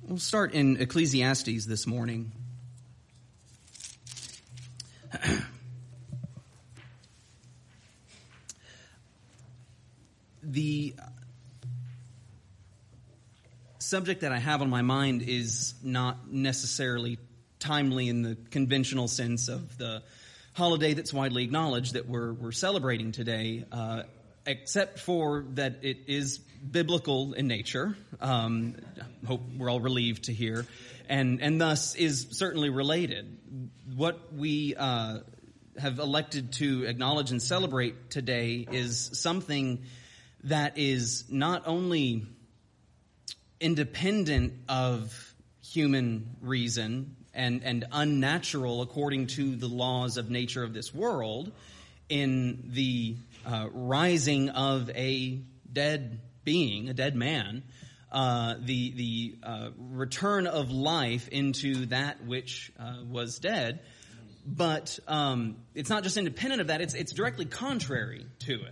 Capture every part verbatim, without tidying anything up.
We'll start in Ecclesiastes this morning. The subject that I have on my mind is not necessarily timely in the conventional sense of the holiday that's widely acknowledged that we're, we're celebrating today, uh, except for that it is biblical in nature. Um, hope we're all relieved to hear, and and thus is certainly related. What we uh, have elected to acknowledge and celebrate today is something that is not only independent of human reason and, and unnatural according to the laws of nature of this world in the uh, rising of a dead being, a dead man, uh, the the uh, return of life into that which uh, was dead, but um, it's not just independent of that, it's it's directly contrary to it.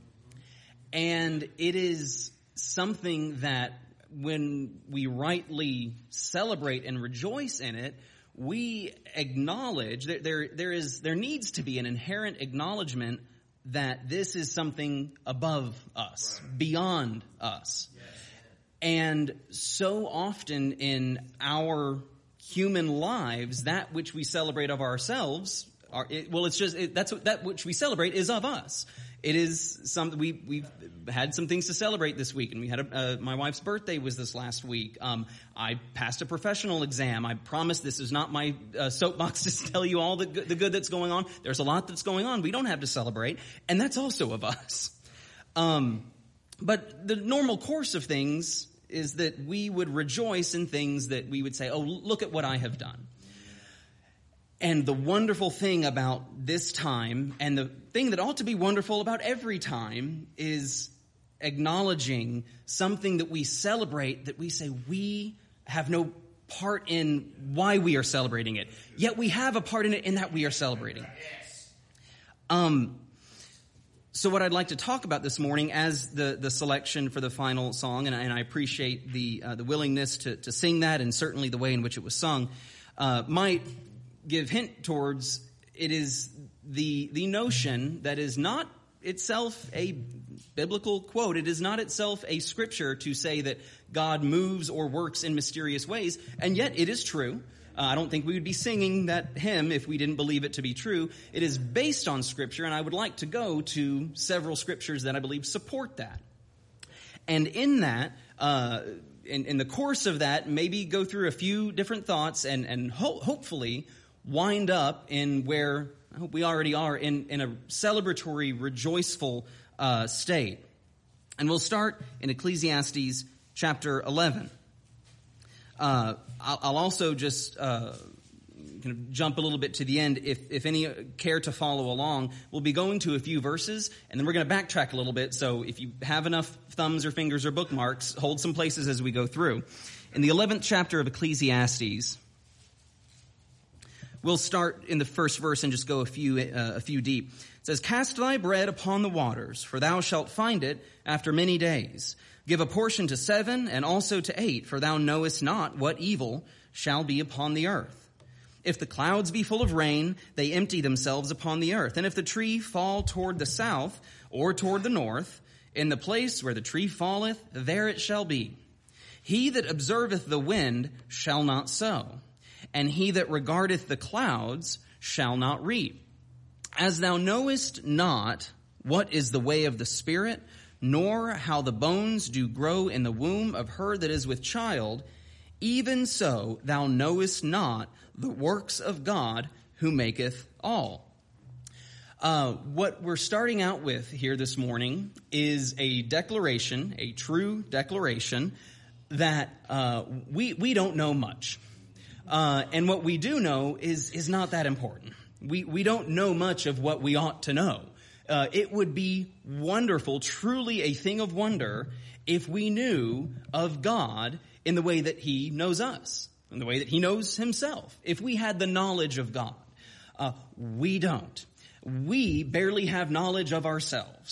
And it is something that when we rightly celebrate and rejoice in it, we acknowledge that there there is there needs to be an inherent acknowledgement that this is something above us, beyond us. And so often in our human lives, that which we celebrate of ourselves, are, it, well, it's just it, that's what, that which we celebrate is of us. It is something we we've had some things to celebrate this week, and we had a, uh, my wife's birthday was this last week. Um, I passed a professional exam. I promise this is not my uh, soapbox to tell you all the good, the good that's going on. There's a lot that's going on we don't have to celebrate, and that's also of us. Um, but the normal course of things is that we would rejoice in things that we would say, "Oh, look at what I have done." And the wonderful thing about this time, and the thing that ought to be wonderful about every time, is acknowledging something that we celebrate, that we say we have no part in why we are celebrating it. Yet we have a part in it in that we are celebrating. Um, so what I'd like to talk about this morning as the, the selection for the final song, and I, and I appreciate the uh, the willingness to, to sing that, and certainly the way in which it was sung, uh, might give hint towards it is the the notion that is not itself a biblical quote. It is not itself a scripture to say that God moves or works in mysterious ways, and yet it is true. Uh, I don't think we would be singing that hymn if we didn't believe it to be true. It is based on scripture, and I would like to go to several scriptures that I believe support that. And in that, uh, in, in the course of that, maybe go through a few different thoughts and, and ho- hopefully wind up in where I hope we already are, in, in a celebratory, rejoiceful uh, state. And we'll start in Ecclesiastes chapter eleven. Uh, I'll, I'll also just uh, kind of jump a little bit to the end. If, if any care to follow along, we'll be going to a few verses, and then we're going to backtrack a little bit. So if you have enough thumbs or fingers or bookmarks, hold some places as we go through. In the eleventh chapter of Ecclesiastes, we'll start in the first verse and just go a few uh, a few deep. It says, "Cast thy bread upon the waters, for thou shalt find it after many days. Give a portion to seven and also to eight, for thou knowest not what evil shall be upon the earth. If the clouds be full of rain, they empty themselves upon the earth. And if the tree fall toward the south or toward the north, in the place where the tree falleth, there it shall be. He that observeth the wind shall not sow, and he that regardeth the clouds shall not reap. As thou knowest not what is the way of the Spirit, nor how the bones do grow in the womb of her that is with child, even so thou knowest not the works of God who maketh all." Uh, what we're starting out with here this morning is a declaration, a true declaration, that uh, we we don't know much. Uh, and what we do know is is not that important. We we don't know much of what we ought to know. Uh, it would be wonderful, truly a thing of wonder, if we knew of God in the way that he knows us, in the way that he knows himself. If we had the knowledge of God. Uh, we don't. We barely have knowledge of ourselves.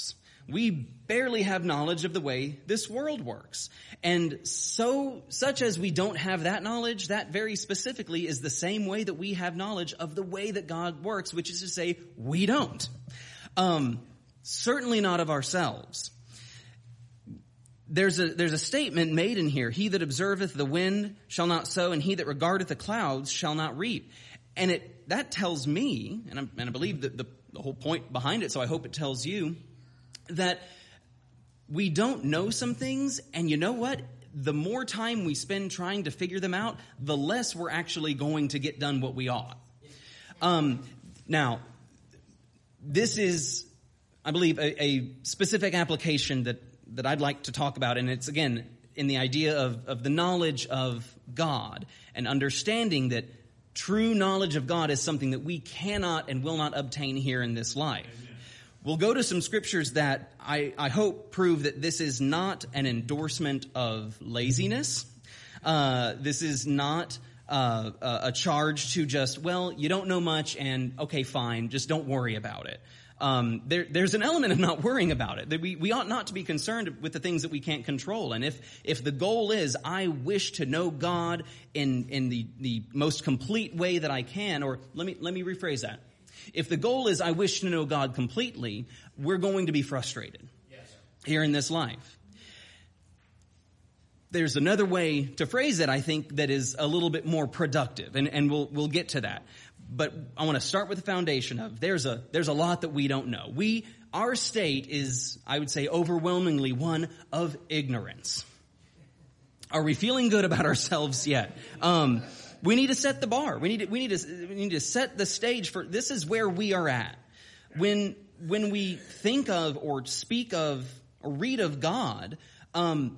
we barely have knowledge of the way this world works. And so, such as we don't have that knowledge, that very specifically is the same way that we have knowledge of the way that God works, which is to say, we don't. Um, certainly not of ourselves. There's a, there's a statement made in here, he that observeth the wind shall not sow, and he that regardeth the clouds shall not reap. And it, that tells me, and, I'm, and I believe that the, the whole point behind it, so I hope it tells you, that we don't know some things, and you know what? The more time we spend trying to figure them out, the less we're actually going to get done what we ought. Um, now, this is, I believe, a, a specific application that, that I'd like to talk about, and it's, again, in the idea of, of the knowledge of God and understanding that true knowledge of God is something that we cannot and will not obtain here in this life. Amen. We'll go to some scriptures that I, I hope prove that this is not an endorsement of laziness. Uh, this is not uh, a charge to just, well, you don't know much and okay, fine, just don't worry about it. Um, there, there's an element of not worrying about it. That we, we ought not to be concerned with the things that we can't control. And if, if the goal is, I wish to know God in, in the, the most complete way that I can, or let me, let me rephrase that. If the goal is, I wish to know God completely, we're going to be frustrated yes. here in this life. There's another way to phrase it, I think, that is a little bit more productive, and, and we'll, we'll get to that. But I want to start with the foundation of there's a there's a lot that we don't know. We our state is, I would say, overwhelmingly one of ignorance. Are we feeling good about ourselves yet? Um, we need to set the bar. We need to, we need to we need to set the stage for this is where we are at. When when we think of or speak of or read of God, um,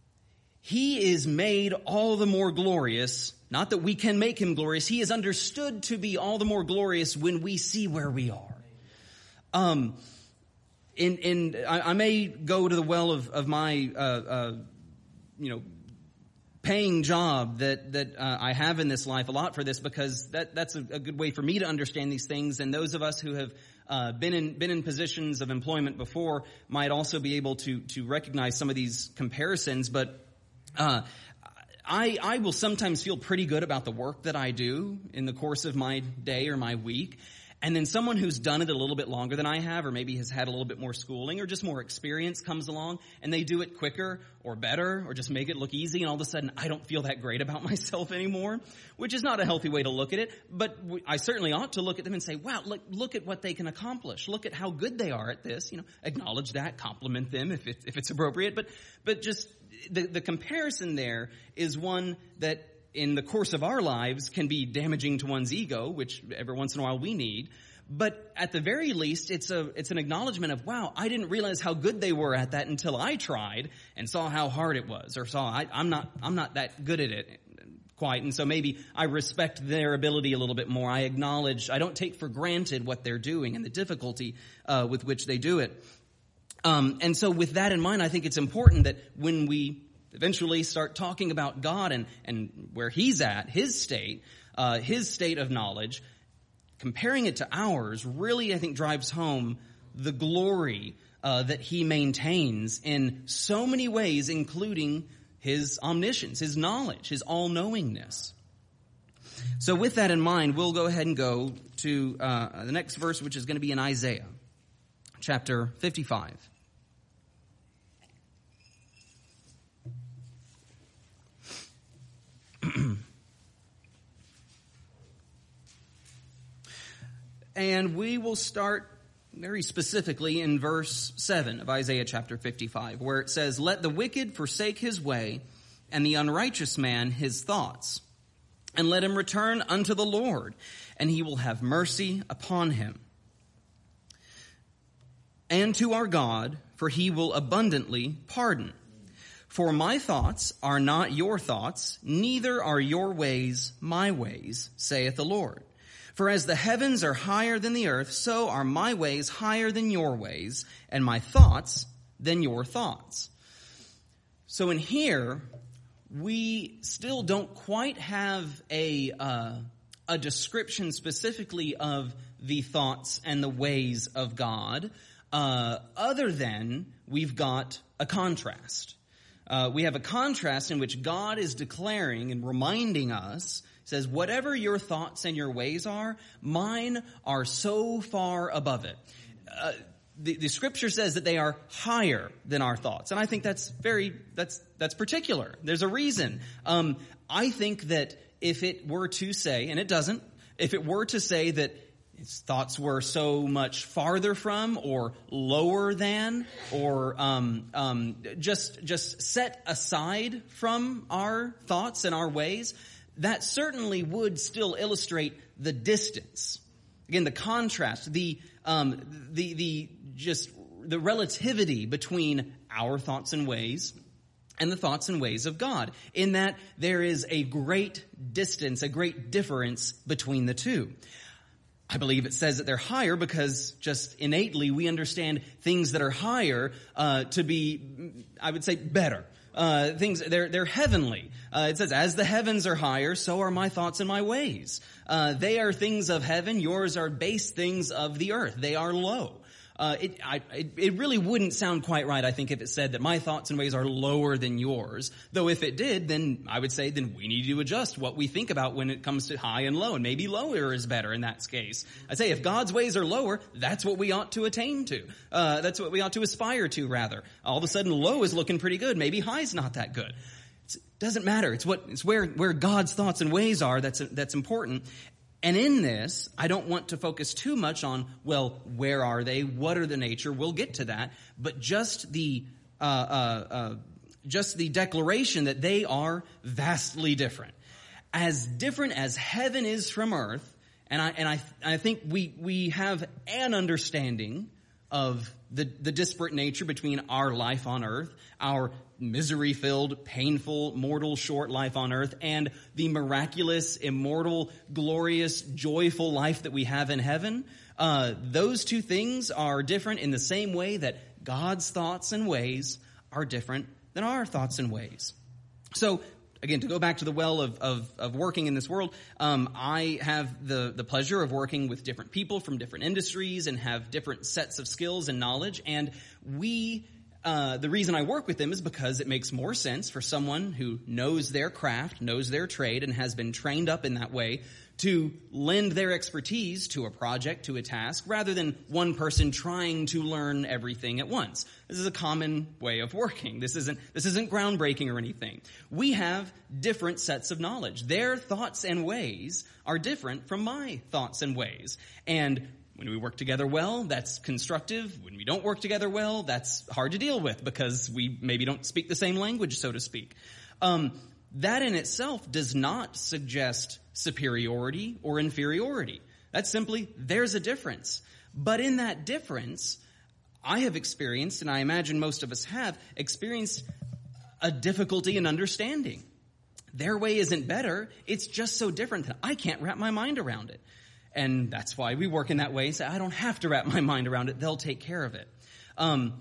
He is made all the more glorious. Not that we can make him glorious. He is understood to be all the more glorious when we see where we are. Um, in, in, I, I may go to the well of, of my, uh, uh, you know, paying job that, that, uh, I have in this life a lot for this because that, that's a, a good way for me to understand these things. And those of us who have, uh, been in, been in positions of employment before might also be able to, to recognize some of these comparisons. But, uh, I, I will sometimes feel pretty good about the work that I do in the course of my day or my week. And then someone who's done it a little bit longer than I have, or maybe has had a little bit more schooling or just more experience comes along and they do it quicker or better or just make it look easy. And all of a sudden I don't feel that great about myself anymore, which is not a healthy way to look at it. But I certainly ought to look at them and say, wow, look, look at what they can accomplish. Look at how good they are at this. You know, acknowledge that, compliment them if it, if it's appropriate. But, but just the, the comparison there is one that in the course of our lives can be damaging to one's ego, which every once in a while we need. But at the very least, it's a it's an acknowledgement of, wow, I didn't realize how good they were at that until I tried and saw how hard it was, or saw I, I'm not I'm not that good at it quite. And so maybe I respect their ability a little bit more. I acknowledge, I don't take for granted what they're doing and the difficulty uh, with which they do it. Um, and so with that in mind, I think it's important that when we eventually start talking about God and, and where he's at, his state, uh, his state of knowledge, comparing it to ours really, I think, drives home the glory uh, that he maintains in so many ways, including his omniscience, his knowledge, his all-knowingness. So with that in mind, we'll go ahead and go to uh, the next verse, which is going to be in Isaiah, chapter fifty-five. And we will start very specifically in verse seven of Isaiah chapter fifty-five, where it says, "Let the wicked forsake his way, and the unrighteous man his thoughts. And let him return unto the Lord, and he will have mercy upon him. And to our God, for he will abundantly pardon. For my thoughts are not your thoughts, neither are your ways my ways, saith the Lord. For as the heavens are higher than the earth, so are my ways higher than your ways, and my thoughts than your thoughts." So in here, we still don't quite have a uh, a description specifically of the thoughts and the ways of God. uh, other than we've got a contrast. Uh, we have a contrast in which God is declaring and reminding us, says, whatever your thoughts and your ways are, mine are so far above it. Uh, the, the scripture says that they are higher than our thoughts. And I think that's very, that's, that's particular. There's a reason. Um, I think that if it were to say, and it doesn't, if it were to say that his thoughts were so much farther from or lower than or um, um, just just set aside from our thoughts and our ways, that certainly would still illustrate the distance. Again, the contrast, the um, the the just the relativity between our thoughts and ways and the thoughts and ways of God, in that there is a great distance, a great difference between the two. I believe it says that they're higher because just innately we understand things that are higher uh, to be, I would say, better. Uh, things, they're, they're heavenly. Uh, it says, as the heavens are higher, so are my thoughts and my ways. Uh, they are things of heaven. Yours are base things of the earth. They are low. Uh, it, I, it, it really wouldn't sound quite right, I think, if it said that my thoughts and ways are lower than yours. Though if it did, then I would say then we need to adjust what we think about when it comes to high and low, and maybe lower is better in that case. I say if God's ways are lower, that's what we ought to attain to. Uh, that's what we ought to aspire to, rather. All of a sudden, low is looking pretty good. Maybe high's not that good. It doesn't matter. It's what it's where where God's thoughts and ways are that's that's important. And in this, I don't want to focus too much on, well, where are they? What are the nature? We'll get to that. But just the uh, uh, uh, just the declaration that they are vastly different. As different as heaven is from earth, and I and I I think we we have an understanding of the, the disparate nature between our life on earth, our misery-filled, painful, mortal, short life on earth, and the miraculous, immortal, glorious, joyful life that we have in heaven. Uh, those two things are different in the same way that God's thoughts and ways are different than our thoughts and ways. So, again, to go back to the well of, of, of working in this world, um, I have the, the pleasure of working with different people from different industries and have different sets of skills and knowledge. And we, uh, the reason I work with them is because it makes more sense for someone who knows their craft, knows their trade, and has been trained up in that way to lend their expertise to a project, to a task, rather than one person trying to learn everything at once. This is a common way of working. This isn't, this isn't groundbreaking or anything. We have different sets of knowledge. Their thoughts and ways are different from my thoughts and ways. And when we work together well, that's constructive. When we don't work together well, that's hard to deal with because we maybe don't speak the same language, so to speak. Um, that in itself does not suggest superiority or inferiority. That's simply, there's a difference. But in that difference, I have experienced, and I imagine most of us have, experienced a difficulty in understanding. Their way isn't better. It's just so different that I can't wrap my mind around it. And that's why we work in that way. So I don't have to wrap my mind around it. They'll take care of it. Um,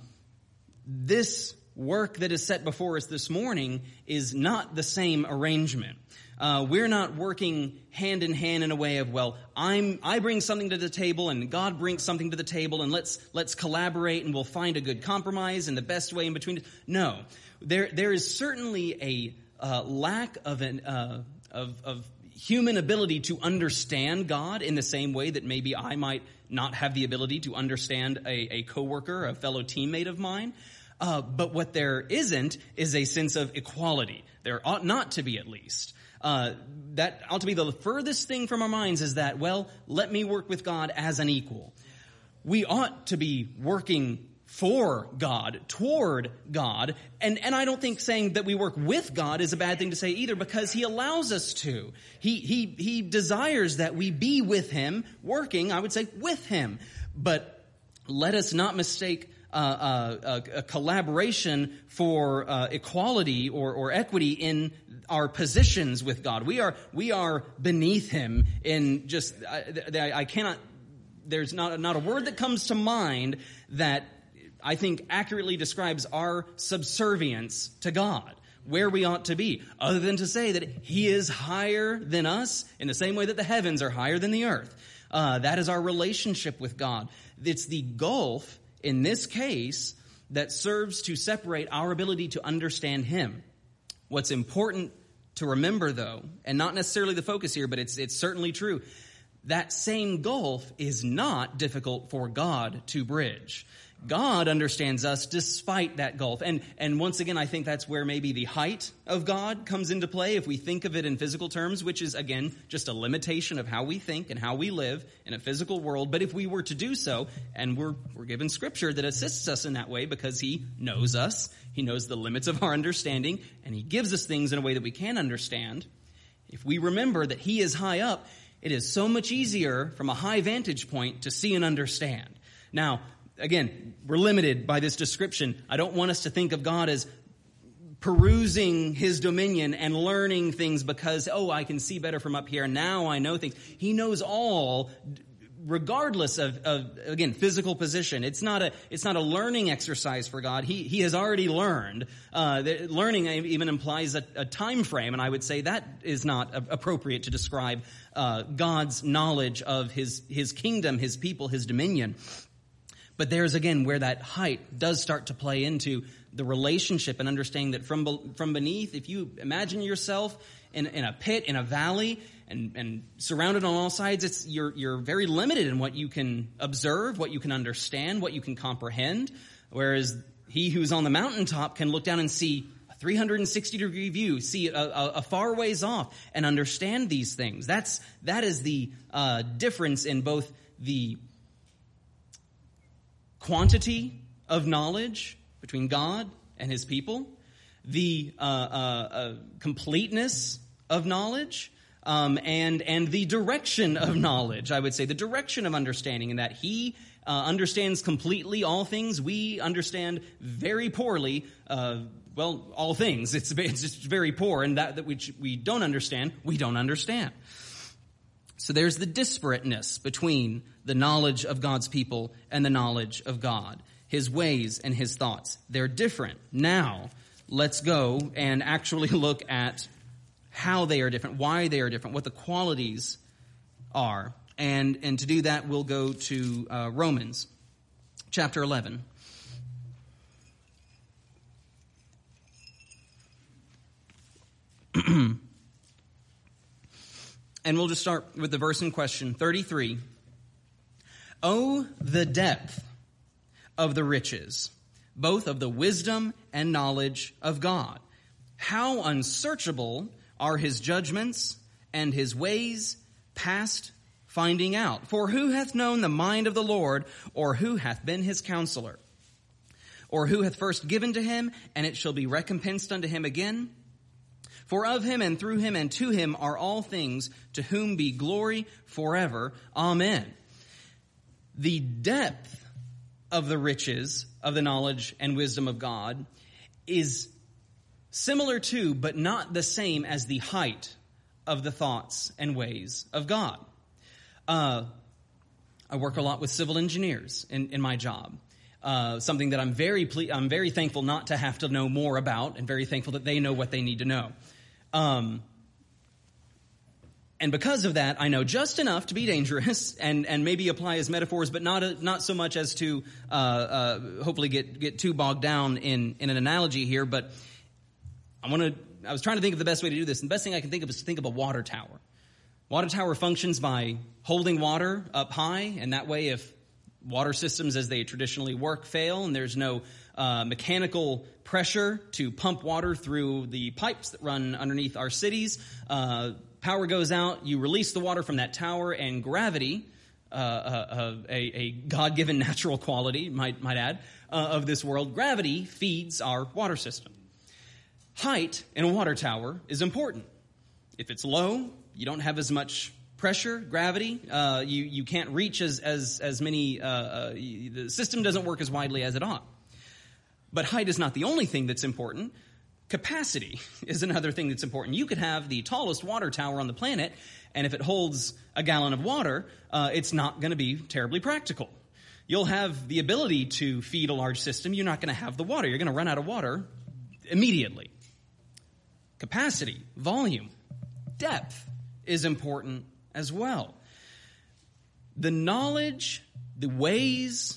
this work that is set before us this morning is not the same arrangement. Uh, we're not working hand in hand in a way of, well, I'm, I bring something to the table and God brings something to the table and let's, let's collaborate and we'll find a good compromise and the best way in between. No, there, there is certainly a, uh, lack of an, uh, of, of human ability to understand God in the same way that maybe I might not have the ability to understand a, a coworker, a fellow teammate of mine. Uh, but what there isn't is a sense of equality. There ought not to be, at least. Uh, that ought to be the furthest thing from our minds is that, well, let me work with God as an equal. We ought to be working for God, toward God. And, and I don't think saying that we work with God is a bad thing to say either, because He allows us to. He, He, He desires that we be with Him, working, I would say, with Him. But let us not mistake Uh, uh, a, a collaboration for uh, equality or, or equity in our positions with God. We are we are beneath Him in just I, I cannot. There's not not a word that comes to mind that I think accurately describes our subservience to God, where we ought to be, other than to say that He is higher than us in the same way that the heavens are higher than the earth. Uh, that is our relationship with God. It's the gulf in this case that serves to separate our ability to understand him. What's important to remember, though, and not necessarily the focus here, but it's it's certainly true, that same gulf is not difficult for God to bridge. God understands us despite that gulf. And and once again, I think that's where maybe the height of God comes into play if we think of it in physical terms, which is, again, just a limitation of how we think and how we live in a physical world. But if we were to do so, and we're we're given Scripture that assists us in that way because he knows us, he knows the limits of our understanding, and he gives us things in a way that we can understand. If we remember that he is high up, it is so much easier from a high vantage point to see and understand. Now, again, we're limited by this description. I don't want us to think of God as perusing his dominion and learning things because, oh, I can see better from up here. Now I know things. He knows all, regardless of, of again, physical position. It's not a it's not a learning exercise for God. He he has already learned. Uh, the, learning even implies a, a time frame, and I would say that is not a, appropriate to describe uh, God's knowledge of his his kingdom, his people, his dominion. But there's, again, where that height does start to play into the relationship and understanding that from from beneath, if you imagine yourself in, in a pit, in a valley, and, and surrounded on all sides, it's you're you're very limited in what you can observe, what you can understand, what you can comprehend. Whereas he who's on the mountaintop can look down and see a three hundred sixty degree view, see a, a, a far ways off, and understand these things. That's that is the uh, difference in both the quantity of knowledge between God and his people, the uh, uh, uh, completeness of knowledge, um, and and the direction of knowledge, I would say, the direction of understanding, in that he uh, understands completely all things. We understand very poorly, uh, well, all things. It's, it's just very poor, and that, that which we don't understand, we don't understand. So there's the disparateness between the knowledge of God's people and the knowledge of God, his ways and his thoughts. They're different. Now, let's go and actually look at how they are different, why they are different, what the qualities are. And, and to do that, we'll go to uh, Romans chapter eleven. And we'll just start with the verse in question, thirty-three. Oh, the depth of the riches, both of the wisdom and knowledge of God. How unsearchable are his judgments and his ways past finding out. For who hath known the mind of the Lord, or who hath been his counselor? Or who hath first given to him, and it shall be recompensed unto him again? For of him and through him and to him are all things, to whom be glory forever. Amen. The depth of the riches of the knowledge and wisdom of God is similar to, but not the same as, the height of the thoughts and ways of God. Uh, I work a lot with civil engineers in, in my job. Uh, something that I'm very ple- I'm very thankful not to have to know more about, and very thankful that they know what they need to know. Um, and because of that, I know just enough to be dangerous and, and maybe apply as metaphors, but not a, not so much as to uh, uh, hopefully get get too bogged down in, in an analogy here. But I want to. I was trying to think of the best way to do this, and the best thing I can think of is to think of a water tower. Water tower functions by holding water up high, and that way, if water systems as they traditionally work fail, and there's no uh, mechanical pressure to pump water through the pipes that run underneath our cities, uh, power goes out, you release the water from that tower, and gravity, uh, uh, a, a God-given natural quality, might, might add, uh, of this world, gravity feeds our water system. Height in a water tower is important. If it's low, you don't have as much pressure, gravity. Uh, you you can't reach as as as many. Uh, uh, the system doesn't work as widely as it ought. But height is not the only thing that's important. Capacity is another thing that's important. You could have the tallest water tower on the planet, and if it holds a gallon of water, uh, it's not going to be terribly practical. You'll have the ability to feed a large system. You're not going to have the water. You're going to run out of water immediately. Capacity, volume, depth is important as well. The knowledge, the ways,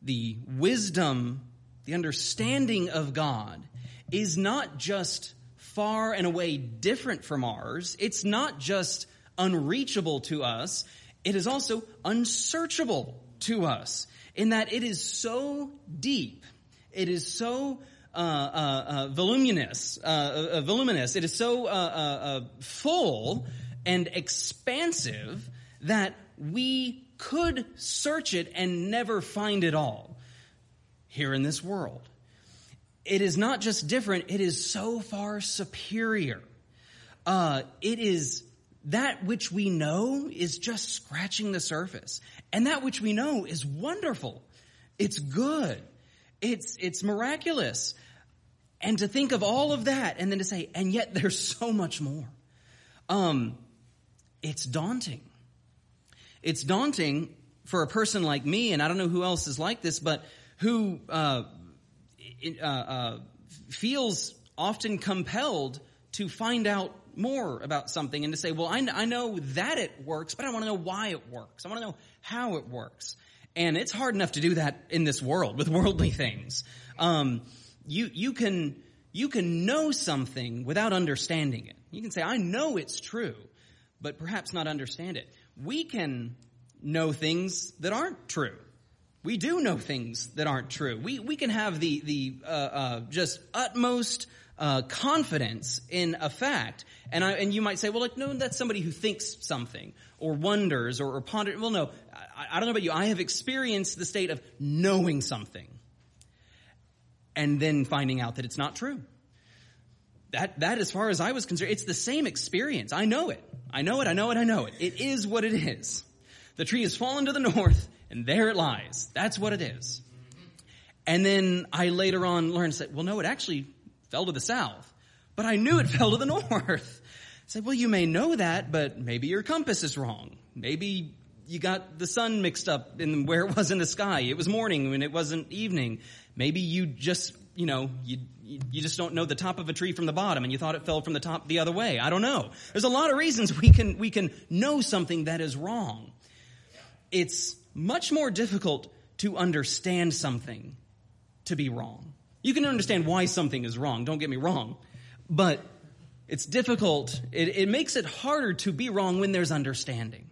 the wisdom, the understanding of God is not just far and away different from ours. It's not just unreachable to us. It is also unsearchable to us in that it is so deep. It is so uh, uh, uh, voluminous. Uh, uh, voluminous. It is so uh, uh, uh, full and expansive that we could search it and never find it all here in this world. It is not just different, it is so far superior. Uh, it is that which we know is just scratching the surface. And that which we know is wonderful. It's good. It's, it's miraculous. And to think of all of that and then to say, and yet there's so much more. Um, it's daunting. It's daunting for a person like me, and I don't know who else is like this, but who uh, uh, uh, feels often compelled to find out more about something and to say, well, I, I know that it works, but I want to know why it works. I want to know how it works. And it's hard enough to do that in this world with worldly things. Um, you you can you can know something without understanding it. You can say, I know it's true, but perhaps not understand it. We can know things that aren't true. We do know things that aren't true. We we can have the the uh, uh, just utmost uh, confidence in a fact, and I and you might say, well, like, no, that's somebody who thinks something or wonders or, or ponders. Well, no, I, I don't know about you. I have experienced the state of knowing something and then finding out that it's not true. That that, as far as I was concerned, it's the same experience. I know it. I know it. I know it. I know it. It is what it is. The tree has fallen to the north, and there it lies. That's what it is. And then I later on learned, said, well, no, it actually fell to the south. But I knew it fell to the north. I said, well, you may know that, but maybe your compass is wrong. Maybe you got the sun mixed up in where it was in the sky. It was morning when it wasn't evening. Maybe you just, you know, you you just don't know the top of a tree from the bottom, and you thought it fell from the top the other way. I don't know. There's a lot of reasons we can we can know something that is wrong. It's much more difficult to understand something to be wrong. You can understand why something is wrong, don't get me wrong. But it's difficult. It, it makes it harder to be wrong when there's understanding.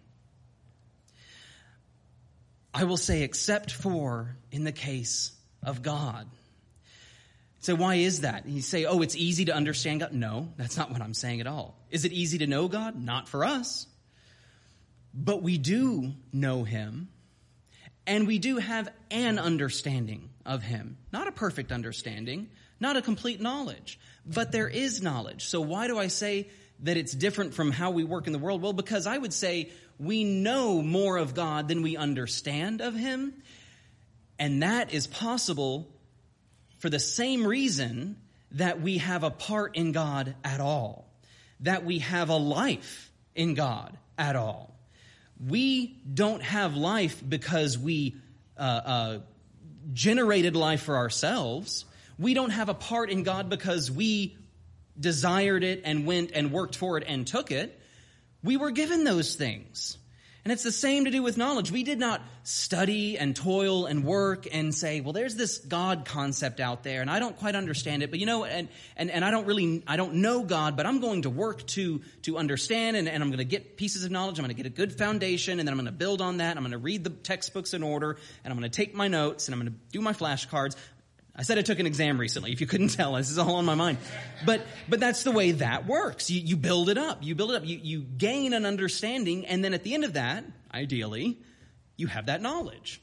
I will say, except for in the case of God. So why is that? You say, oh, it's easy to understand God. No, that's not what I'm saying at all. Is it easy to know God? Not for us. But we do know him, and we do have an understanding of him. Not a perfect understanding, not a complete knowledge, but there is knowledge. So why do I say that it's different from how we work in the world? Well, because I would say we know more of God than we understand of him, and that is possible for the same reason that we have a part in God at all, that we have a life in God at all. We don't have life because we uh, uh, generated life for ourselves. We don't have a part in God because we desired it and went and worked for it and took it. We were given those things. And it's the same to do with knowledge. We did not study and toil and work and say, well, there's this God concept out there, and I don't quite understand it, but you know, and and, and I don't really, I don't know God, but I'm going to work to to understand, and, and I'm going to get pieces of knowledge. I'm going to get a good foundation, and then I'm going to build on that. I'm going to read the textbooks in order, and I'm going to take my notes, and I'm going to do my flashcards. I said I took an exam recently, if you couldn't tell. This is all on my mind. But but that's the way that works. You, you build it up. You build it up. You, you gain an understanding, and then at the end of that, ideally, you have that knowledge.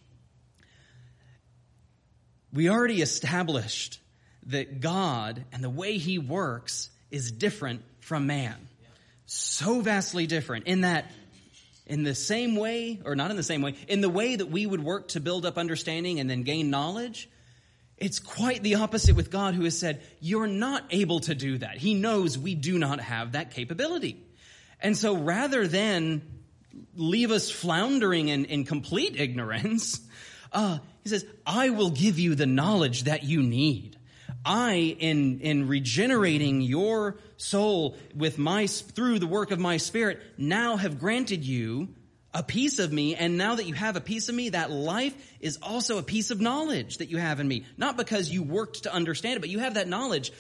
We already established that God and the way he works is different from man. So vastly different in that in the same way, or not in the same way, in the way that we would work to build up understanding and then gain knowledge, it's quite the opposite with God, who has said, you're not able to do that. He knows we do not have that capability. And so rather than leave us floundering in, in complete ignorance, uh, he says, I will give you the knowledge that you need. I, in, in regenerating your soul with my, through the work of my Spirit, now have granted you a piece of me, and now that you have a piece of me, that life is also a piece of knowledge that you have in me. Not because you worked to understand it, but you have that knowledge.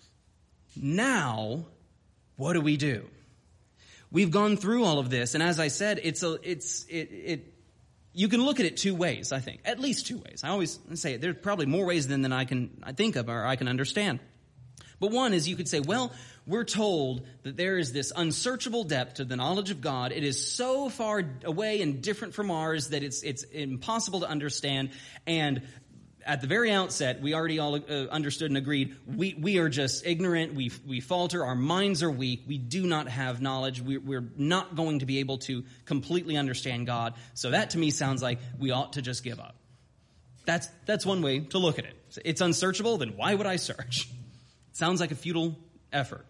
Now, what do we do? We've gone through all of this, and as I said, it's a, it's, it, it, you can look at it two ways, I think. At least two ways. I always say it. There's probably more ways than, than I can I think of or I can understand. But one is you could say, well, we're told that there is this unsearchable depth to the knowledge of God. It is so far away and different from ours that it's it's impossible to understand. And at the very outset, we already all uh, understood and agreed, we we are just ignorant, we we falter, our minds are weak, we do not have knowledge, we, we're not going to be able to completely understand God. So that to me sounds like we ought to just give up. That's that's one way to look at it. It's unsearchable, then why would I search? Sounds like a futile effort.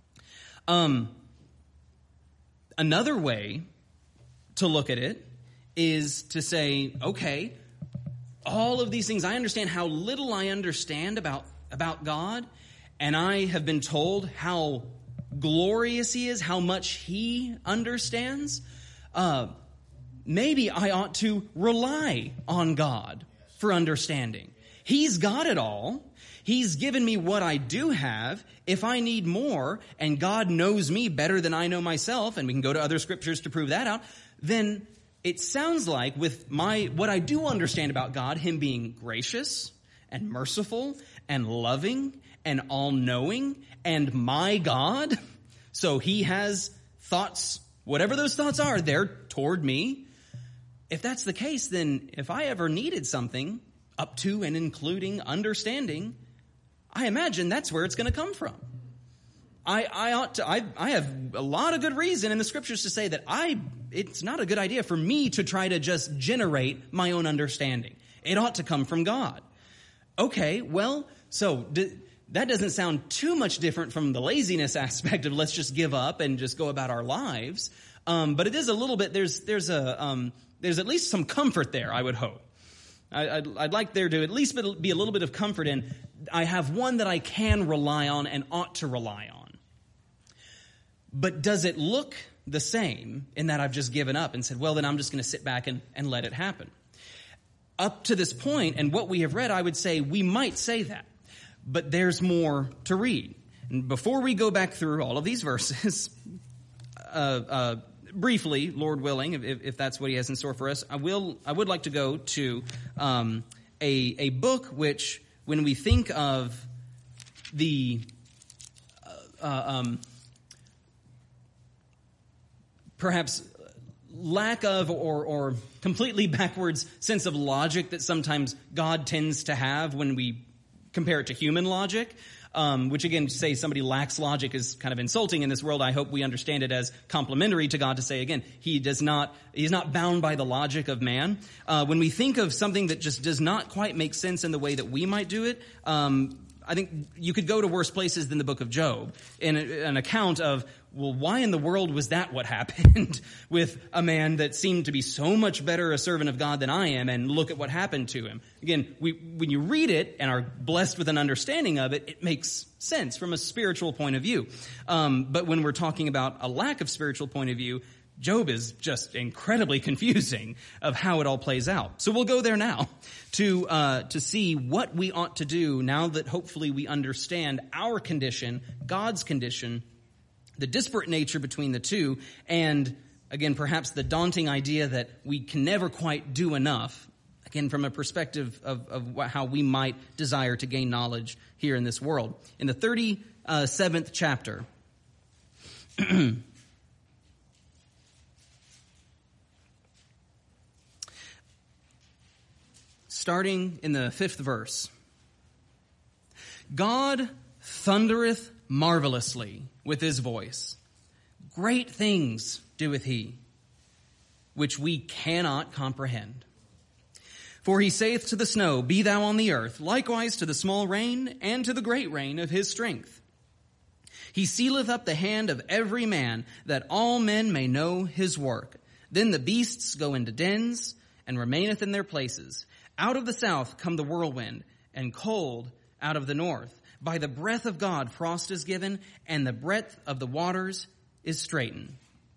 Um, another way to look at it is to say, okay, all of these things, I understand how little I understand about, about God, and I have been told how glorious He is, how much He understands. Uh, maybe I ought to rely on God for understanding. He's got it all. He's given me what I do have. If I need more, and God knows me better than I know myself, and we can go to other scriptures to prove that out, then it sounds like with my what I do understand about God, Him being gracious and merciful and loving and all-knowing and my God, so He has thoughts, whatever those thoughts are, they're toward me. If that's the case, then if I ever needed something up to and including understanding, I imagine that's where it's going to come from. I, I ought to, I, I have a lot of good reason in the scriptures to say that I, it's not a good idea for me to try to just generate my own understanding. It ought to come from God. Okay, well, so d- that doesn't sound too much different from the laziness aspect of let's just give up and just go about our lives. Um, but it is a little bit, there's, there's a, um, there's at least some comfort there, I would hope. I'd, I'd like there to at least be a little bit of comfort in, I have one that I can rely on and ought to rely on. But does it look the same in that I've just given up and said, well, then I'm just going to sit back and, and let it happen? Up to this point, and what we have read, I would say we might say that. But there's more to read. And before we go back through all of these verses, uh, uh, briefly, Lord willing, if, if that's what He has in store for us, I will. I would like to go to um, a a book which, when we think of the uh, uh, um, perhaps lack of or or completely backwards sense of logic that sometimes God tends to have when we compare it to human logic. Um, which again, to say somebody lacks logic is kind of insulting in this world. I hope we understand it as complimentary to God to say, again, He does not, He's not bound by the logic of man. Uh, when we think of something that just does not quite make sense in the way that we might do it, um, I think you could go to worse places than the book of Job in a, an account of, well, why in the world was that what happened with a man that seemed to be so much better a servant of God than I am, and look at what happened to him. Again, we, when you read it and are blessed with an understanding of it, it makes sense from a spiritual point of view. Um, but when we're talking about a lack of spiritual point of view, Job is just incredibly confusing of how it all plays out. So we'll go there now to uh, to see what we ought to do now that hopefully we understand our condition, God's condition, the disparate nature between the two, and again, perhaps the daunting idea that we can never quite do enough, again, from a perspective of, of what, how we might desire to gain knowledge here in this world. In the thirty-seventh chapter, starting in the fifth verse, God thundereth marvelously with His voice. Great things doeth He, which we cannot comprehend. For He saith to the snow, Be thou on the earth, likewise to the small rain, and to the great rain of His strength. He sealeth up the hand of every man, that all men may know His work. Then the beasts go into dens, and remaineth in their places. Out of the south come the whirlwind, and cold out of the north. By the breath of God frost is given, and the breadth of the waters is straitened.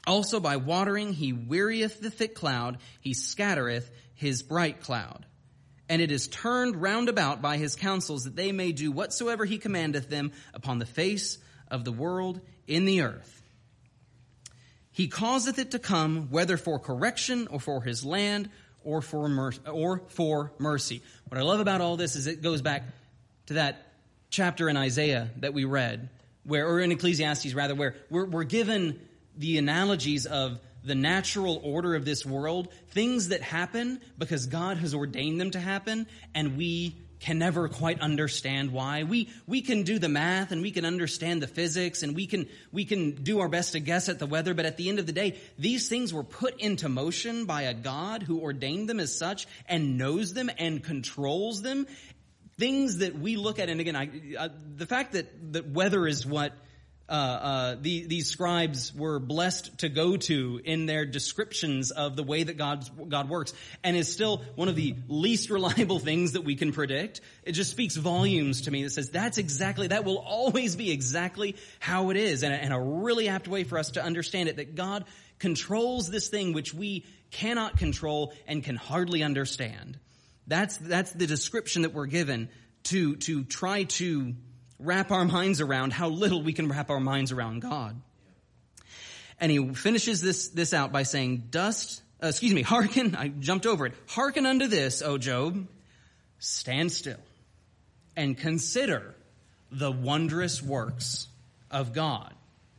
Also by watering he wearieth the thick cloud, he scattereth his bright cloud. And it is turned round about by his counsels, that they may do whatsoever he commandeth them upon the face of the world in the earth. He causeth it to come, whether for correction or for his land or for mer- or for mercy. What I love about all this is it goes back to that chapter in Isaiah that we read, where, or in Ecclesiastes rather, where we're, we're given the analogies of the natural order of this world, things that happen because God has ordained them to happen, and we can never quite understand why. We we can do the math and we can understand the physics and we can we can do our best to guess at the weather, but at the end of the day, these things were put into motion by a God who ordained them as such and knows them and controls them. Things that we look at, and again, I, uh, the fact that, that weather is what uh, uh, the, these scribes were blessed to go to in their descriptions of the way that God's, God works, and is still one of the least reliable things that we can predict. It just speaks volumes to me that says that's exactly, that will always be exactly how it is, and a, and a really apt way for us to understand it, that God controls this thing which we cannot control and can hardly understand. That's that's the description that we're given to to try to wrap our minds around how little we can wrap our minds around God. And he finishes this this out by saying, "Dust, uh, excuse me, hearken." I jumped over it. "Hearken unto this, O Job. Stand still and consider the wondrous works of God."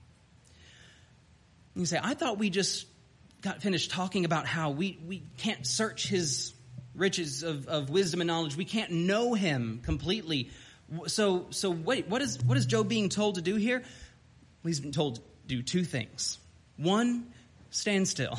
You say, "I thought we just got finished talking about how we we can't search his riches of, of wisdom and knowledge. We can't know him completely. So, so wait, what is, what is Job being told to do here? Well, he's been told to do two things. One, stand still.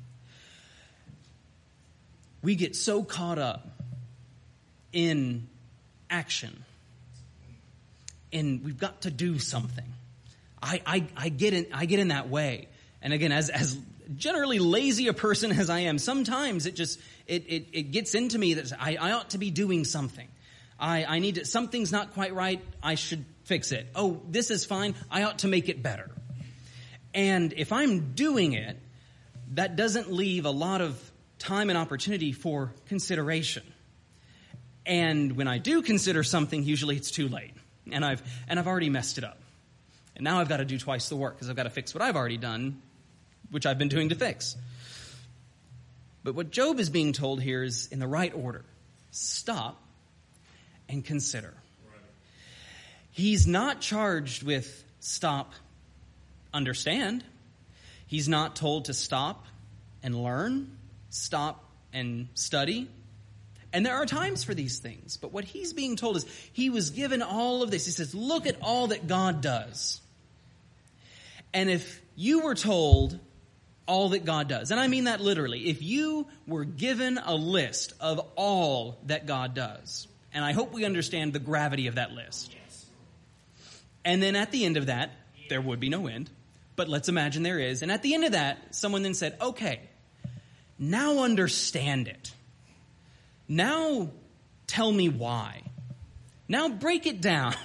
We get so caught up in action, and we've got to do something. I, I, I get in, I get in that way. And again, as, as generally lazy a person as I am, sometimes it just, it, it, it gets into me that I, I ought to be doing something. I, I need to, something's not quite right. I should fix it. Oh, this is fine. I ought to make it better. And if I'm doing it, that doesn't leave a lot of time and opportunity for consideration. And when I do consider something, usually it's too late. And I've, and I've already messed it up. And now I've got to do twice the work because I've got to fix what I've already done, which I've been doing to fix. But what Job is being told here is in the right order. Stop and consider. Right. He's not charged with stop, understand. He's not told to stop and learn, stop and study. And there are times for these things. But what he's being told is he was given all of this. He says, look at all that God does. And if you were told all that God does, and I mean that literally, if you were given a list of all that God does, and I hope we understand the gravity of that list. Yes. And then at the end of that, there would be no end. But let's imagine there is. And at the end of that, someone then said, okay, now understand it. Now tell me why. Now break it down.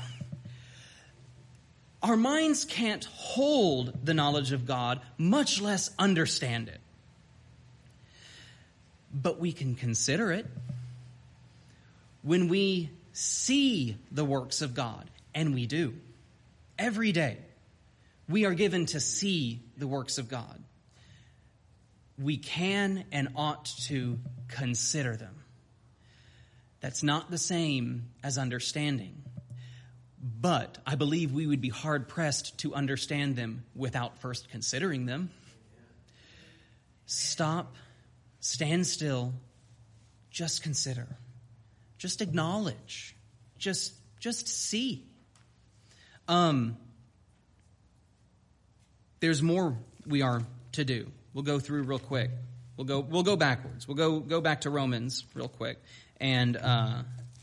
Our minds can't hold the knowledge of God, much less understand it. But we can consider it. When we see the works of God, and we do, every day, we are given to see the works of God. We can and ought to consider them. That's not the same as understanding. But I believe we would be hard-pressed to understand them without first considering them. Stop, stand still, just consider. Just acknowledge. Just, just see. Um, there's more we are to do. We'll go through real quick. We'll go, we'll go backwards. We'll go, go back to Romans real quick. And, uh,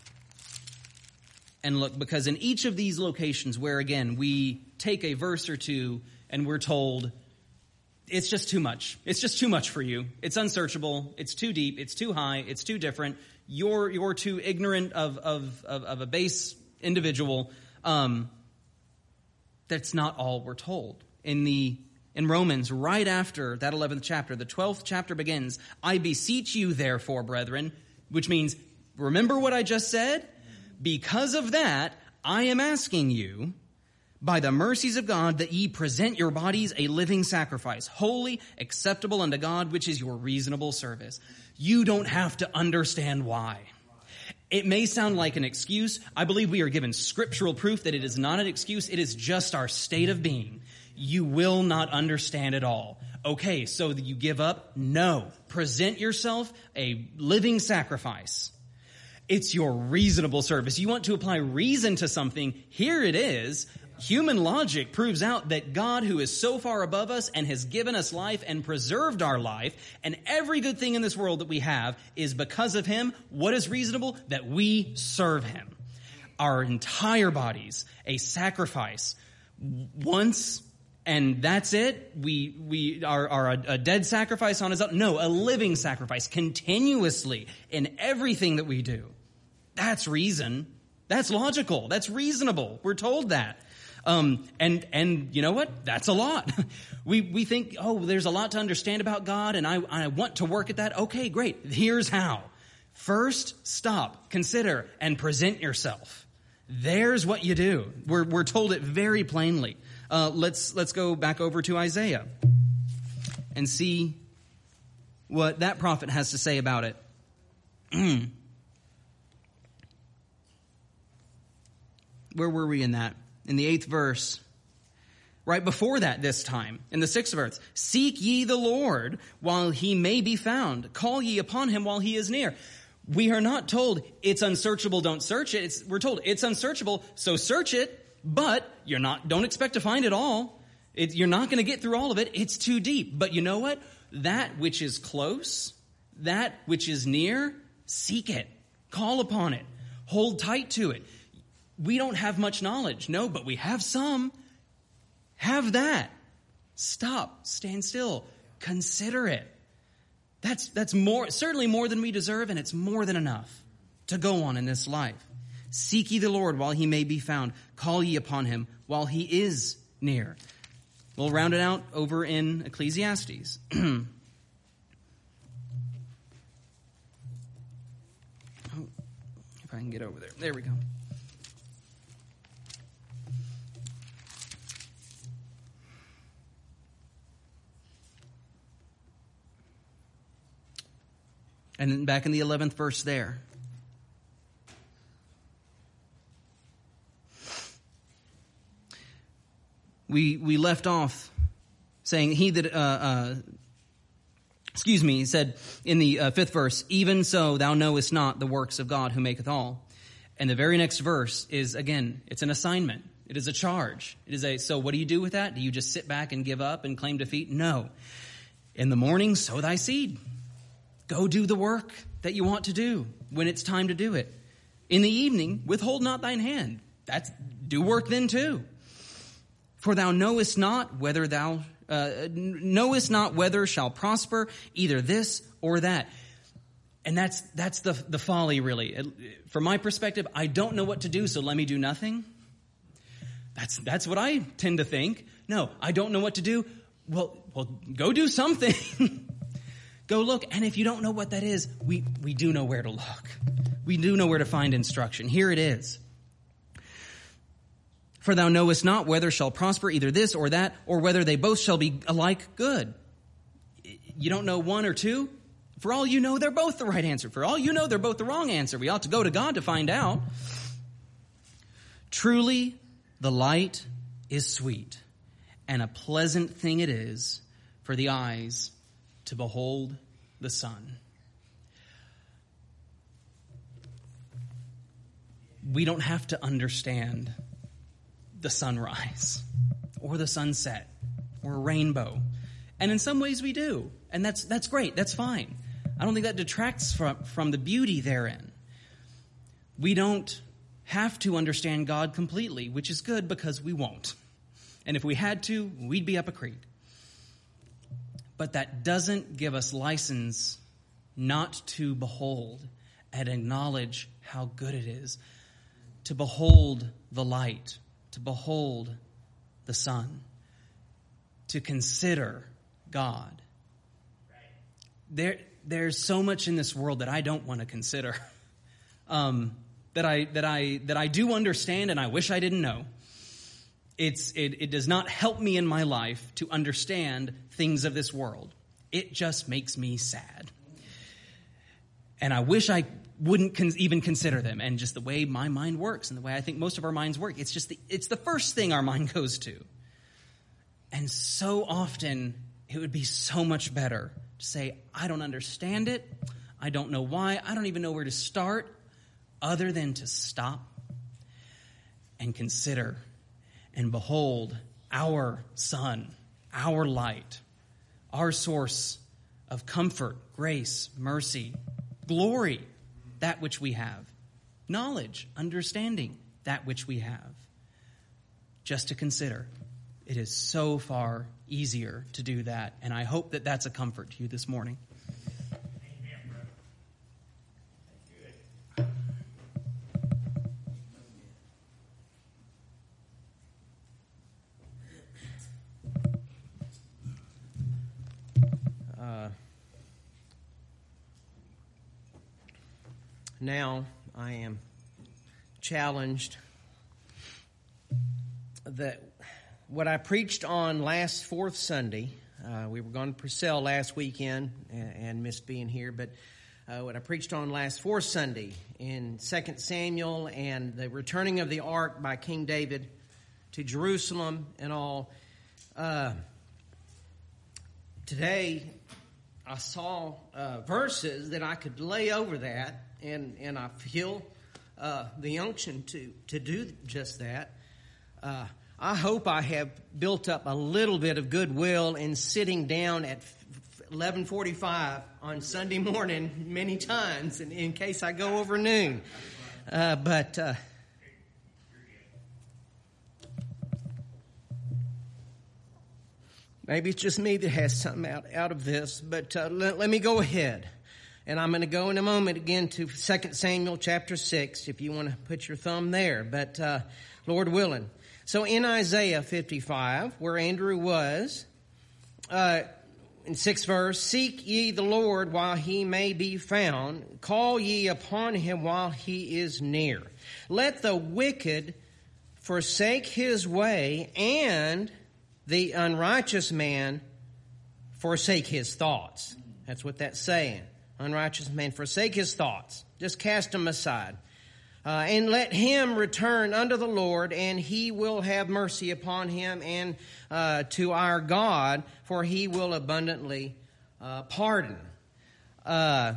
And look, because in each of these locations where, again, we take a verse or two and we're told, it's just too much. It's just too much for you. It's unsearchable. It's too deep. It's too high. It's too different. You're you're too ignorant of of of, of a base individual. Um, that's not all we're told. In the in Romans, right after that eleventh chapter, the twelfth chapter begins, I beseech you therefore, brethren, which means, remember what I just said? Because of that, I am asking you, by the mercies of God, that ye present your bodies a living sacrifice, holy, acceptable unto God, which is your reasonable service. You don't have to understand why. It may sound like an excuse. I believe we are given scriptural proof that it is not an excuse. It is just our state of being. You will not understand it all. Okay, so you give up? No. Present yourself a living sacrifice. It's your reasonable service. You want to apply reason to something? Here it is. Human logic proves out that God, who is so far above us and has given us life and preserved our life, and every good thing in this world that we have is because of him. What is reasonable? That we serve him. Our entire bodies, a sacrifice. Once, and that's it? We we are, are a, a dead sacrifice on his own? No, a living sacrifice, continuously in everything that we do. That's reason. That's logical. That's reasonable. We're told that. Um, and, and you know what? That's a lot. we, we think, oh, there's a lot to understand about God and I, I want to work at that. Okay, great. Here's how. First, stop, consider, and present yourself. There's what you do. We're, we're told it very plainly. Uh, let's, let's go back over to Isaiah and see what that prophet has to say about it. Where were we in that? In the eighth verse, right before that this time, in the sixth verse, seek ye the Lord while he may be found. Call ye upon him while he is near. We are not told it's unsearchable, don't search it. It's, we're told it's unsearchable, so search it, but you're not, don't expect to find it all. It, you're not going to get through all of it. It's too deep. But you know what? That which is close, that which is near, seek it. Call upon it. Hold tight to it. We don't have much knowledge. No, but we have some. Have that. Stop. Stand still. Consider it. That's, that's more, certainly more than we deserve, and it's more than enough to go on in this life. Seek ye the Lord while he may be found. Call ye upon him while he is near. We'll round it out over in Ecclesiastes. Oh, if I can get over there. There we go. And then back in the eleventh verse there. We we left off saying he that, uh, uh, excuse me, he said in the uh, fifth verse, even so thou knowest not the works of God who maketh all. And the very next verse is, again, it's an assignment. It is a charge. It is a, so what do you do with that? Do you just sit back and give up and claim defeat? No. In the morning, sow thy seed. Go do the work that you want to do when it's time to do it. In the evening, withhold not thine hand. That's, do work then too. For thou knowest not whether thou, uh, knowest not whether shall prosper either this or that. And that's, that's the, the folly really. From my perspective, I don't know what to do, so let me do nothing. That's, that's what I tend to think. No, I don't know what to do. Well, well, go do something. Go look, and if you don't know what that is, we, we do know where to look. We do know where to find instruction. Here it is. For thou knowest not whether shall prosper either this or that, or whether they both shall be alike good. You don't know one or two? For all you know, they're both the right answer. For all you know, they're both the wrong answer. We ought to go to God to find out. Truly, the light is sweet, and a pleasant thing it is for the eyes to behold the sun. We don't have to understand the sunrise or the sunset or a rainbow. And in some ways we do. And that's that's great. That's fine. I don't think that detracts from, from the beauty therein. We don't have to understand God completely, which is good because we won't. And if we had to, we'd be up a creek. But that doesn't give us license not to behold and acknowledge how good it is to behold the light, to behold the sun. to consider God. There, there's so much in this world that I don't want to consider, um, that I that I that I do understand, and I wish I didn't know. It's it, it does not help me in my life to understand things of this world. It just makes me sad, and I wish I wouldn't con- even consider them. And just the way my mind works, and the way I think most of our minds work, it's just the, it's the first thing our mind goes to. And so often, it would be so much better to say, I don't understand it. I don't know why. I don't even know where to start, other than to stop and consider and behold our sun, our light, our source of comfort, grace, mercy, glory, that which we have, knowledge, understanding, that which we have. Just to consider. It is so far easier to do that, and I hope that that's a comfort to you this morning. Amen, brother. Uh, now I am challenged that what I preached on last fourth Sunday, uh, we were going to Purcell last weekend and, and missed being here, but uh, what I preached on last fourth Sunday in Second Samuel and the returning of the ark by King David to Jerusalem and all. Uh, today, I saw uh, verses that I could lay over that, and, and I feel uh, the unction to, to do just that. Uh, I hope I have built up a little bit of goodwill in sitting down at eleven forty-five on Sunday morning many times in, in case I go over noon. Uh, but uh, maybe it's just me that has something out, out of this. But uh, let, let me go ahead. And I'm going to go in a moment again to Second Samuel chapter six, if you want to put your thumb there. But uh, Lord willing. So in Isaiah fifty-five, where Andrew was, uh, in sixth verse, seek ye the Lord while he may be found. Call ye upon him while he is near. Let the wicked forsake his way, and the unrighteous man forsake his thoughts. That's what that's saying. Unrighteous man forsake his thoughts. Just cast them aside. Uh, and let him return unto the Lord, and he will have mercy upon him, and uh, to our God, for he will abundantly uh, pardon. Uh,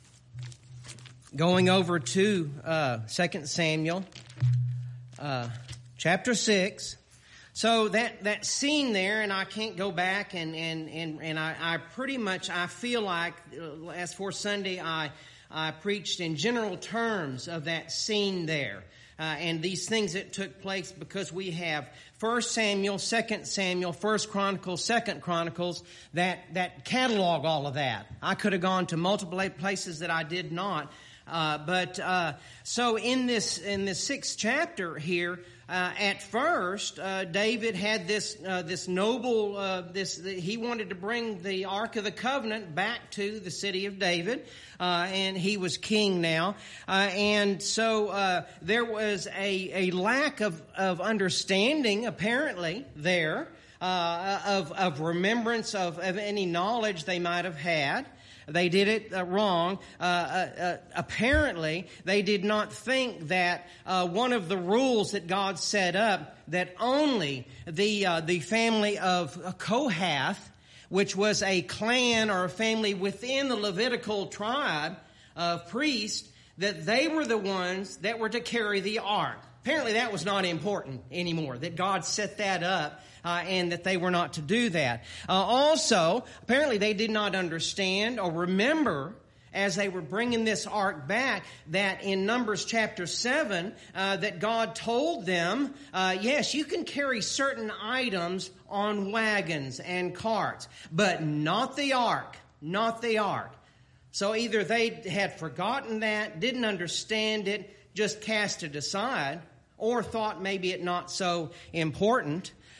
going over to uh, Second Samuel, uh, chapter six. So that, that scene there, and I can't go back, and and and, and I, I pretty much I feel like uh, as for Sunday I. I preached in general terms of that scene there. Uh, and these things that took place because we have First Samuel, Second Samuel, First Chronicles, Second Chronicles, that, that catalog all of that. I could have gone to multiple places that I did not. Uh, but, uh, so in this, in this sixth chapter here, uh, at first, uh, David had this, uh, this noble, uh, this, he wanted to bring the Ark of the Covenant back to the city of David, uh, and he was king now. Uh, and so, uh, there was a, a lack of, of understanding, apparently, there, uh, of, of remembrance of, of any knowledge they might have had. They did it uh, wrong. Uh, uh, uh, apparently, they did not think that uh, one of the rules that God set up, that only the uh, the family of Kohath, which was a clan or a family within the Levitical tribe of priests, that they were the ones that were to carry the ark. Apparently, that was not important anymore, that God set that up. Uh, and that they were not to do that. Uh, also, apparently they did not understand or remember as they were bringing this ark back that in Numbers chapter seven, uh, that God told them, uh, yes, you can carry certain items on wagons and carts, but not the ark, not the ark. So either they had forgotten that, didn't understand it, just cast it aside, or thought maybe it not so important.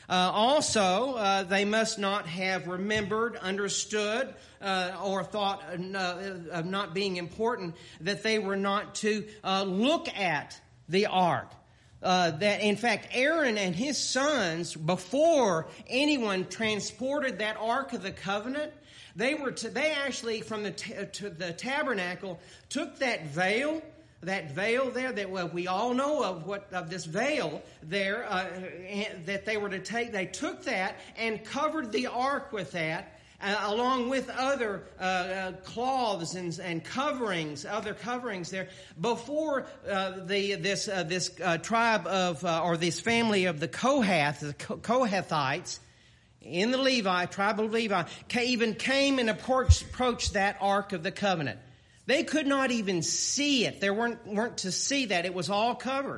Uh, also, uh, they must not have remembered, understood, uh, or thought uh, of not being important that they were not to uh, look at the ark. Uh, that in fact, Aaron and his sons, before anyone transported that Ark of the Covenant, they were to, they actually from the t- to the tabernacle took that veil. That veil there, that well, we all know of what of this veil there uh, that they were to take. They took that and covered the ark with that, uh, along with other uh, uh, cloths and, and coverings, other coverings there. Before uh, the this uh, this uh, tribe of uh, or this family of the Kohath, the Kohathites in the Levi tribe of Levi, even came and approached, approached that ark of the covenant. They could not even see it. They weren't, weren't to see that. It was all covered.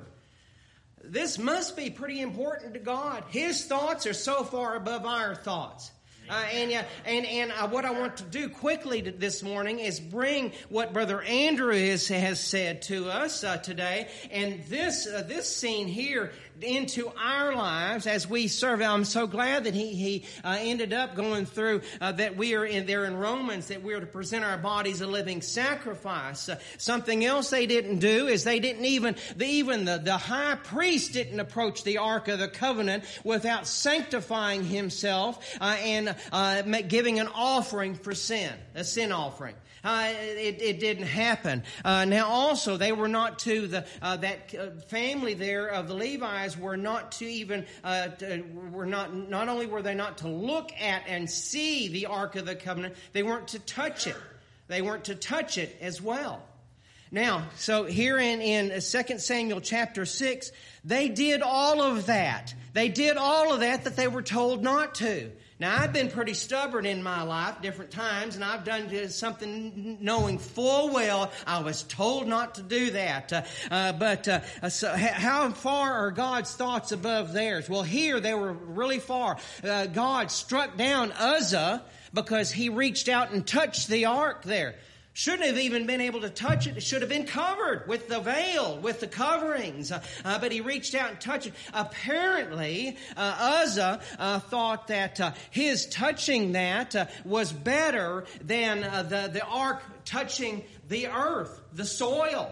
This must be pretty important to God. His thoughts are so far above our thoughts. Uh, and uh, and and uh, what I want to do quickly to, this morning is bring what Brother Andrew is, has said to us uh, today, and this uh, this scene here into our lives as we serve. I'm so glad that he he uh, ended up going through uh, that we are in there in Romans that we are to present our bodies a living sacrifice. Uh, something else they didn't do is they didn't even the, even the the high priest didn't approach the Ark of the Covenant without sanctifying himself uh, and uh, giving an offering for sin, a sin offering. Uh, it, it didn't happen. Uh, now, also, they were not to the uh, that uh, family there of the Levites were not to even uh, to, were not not only were they not to look at and see the Ark of the Covenant, they weren't to touch it. They weren't to touch it as well. Now, so here in in Second Samuel chapter six, they did all of that. They did all of that that they were told not to. Now, I've been pretty stubborn in my life different times, and I've done something knowing full well I was told not to do that. Uh, uh, but uh, so how far are God's thoughts above theirs? Well, here they were really far. Uh, God struck down Uzzah because he reached out and touched the ark there. Shouldn't have even been able to touch it. It should have been covered with the veil, with the coverings. Uh, uh, but he reached out and touched it. Apparently, uh, Uzzah uh, thought that uh, his touching that uh, was better than uh, the, the ark touching the earth, the soil.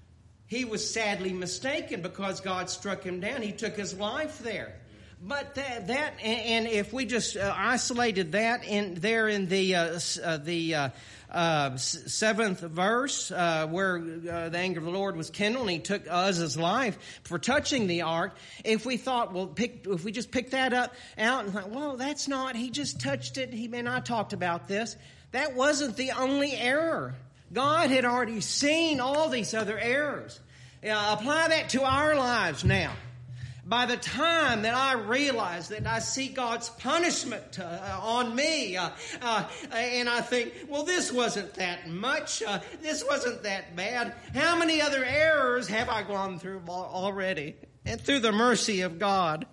He was sadly mistaken because God struck him down. He took his life there. But that, that and, and if we just uh, isolated that in there in the uh, uh, the uh, uh, seventh verse uh, where uh, the anger of the Lord was kindled and he took Uzzah's life for touching the ark, if we thought, well, pick, if we just pick that up out and thought, well, that's not, he just touched it. He and I talked about this. That wasn't the only error. God had already seen all these other errors. Uh, apply that to our lives now. By the time that I realize that I see God's punishment uh, on me, uh, uh, and I think, well, this wasn't that much, uh, this wasn't that bad. How many other errors have I gone through already? And through the mercy of God.